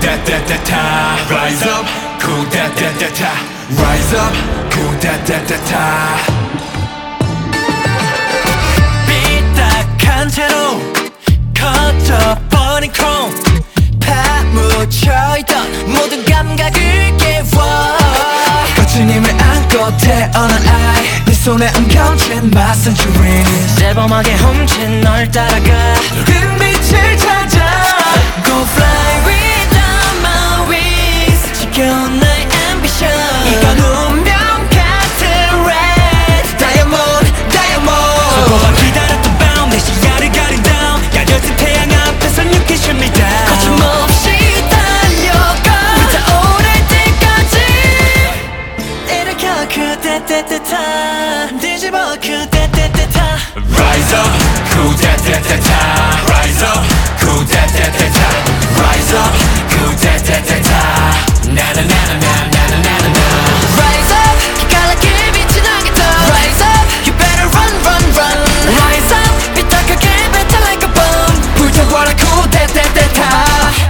쿠데데데타 Rise up 쿠데데데타 Rise up 쿠데데데타 삐딱한 채로 커져버린 chrome 파묻혀있던 모든 감각을 깨워 거친 힘을 안고 태어난 아이 네 손에 엉켜진 my centuries 대범하게 훔친 널 따라가 큰 빛을 찾아 Go fly without my wings 지겨운 나의 ambition 이건 운명 같은 red diamond diamond 서고만 기다렸던 밤 내 시야를 가린 다음 야릇한 태양 앞에서 you can shoot me down 거침없이 달려가 불타오를 때까지 일으켜 그때때때타 뒤집어 그때때때타 Rise up 그때때때타 Rise up 그때때때타 Rise up 그때때때타 나나나나나나나나 Rise up 기깔나게 빛이 나겠다 Rise up you better run run run Rise up 삐딱하게 battle like a bomb 불타버려 그때때때타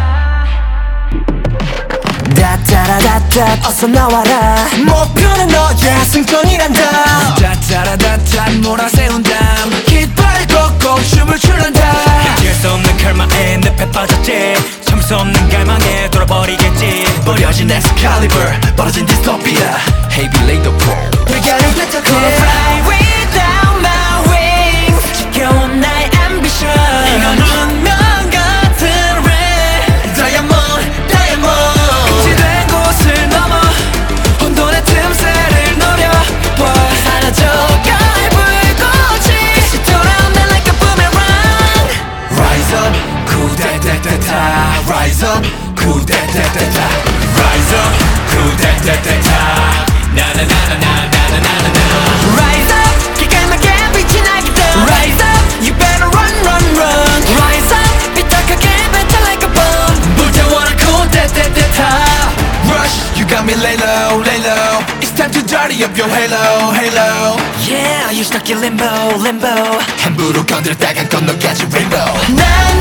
다따라다따 어서 나와라 목표는 너의 승천이란다 다따라다따 몰아세운 담 깃발을 꺾고 춤을 추는다 견딜 수 없는 칼마에 늪에 빠졌지 참을 수 없는 갈망에 돌아버리겠지 버려진 Excalibur 벌어진 dystopia Heavy lay the pro 불가를 펼쳐 Gonna fly without my wings 지겨운 나의 ambition 이건 운명 같은 red diamond diamond 끝이 된 곳을 넘어 혼돈의 틈새를 노려봐 사라져갈 불꽃이 다시 돌아온 날 like a boomerang Rise up 쿠데데데타 Rise up 쿠데데데타 Rise up 쿠데데데타 나나나나나나나나 Rise up 기깔나게 빛이 나겠다 Rise up you better run run run Rise up 삐딱하게 battle like a bomb 불태워라 쿠데데데타 Rush you got me lay low lay low It's time to dirty up your halo halo Yeah you stuck in limbo limbo 함부로 건드렸다간 건너가지 rainbow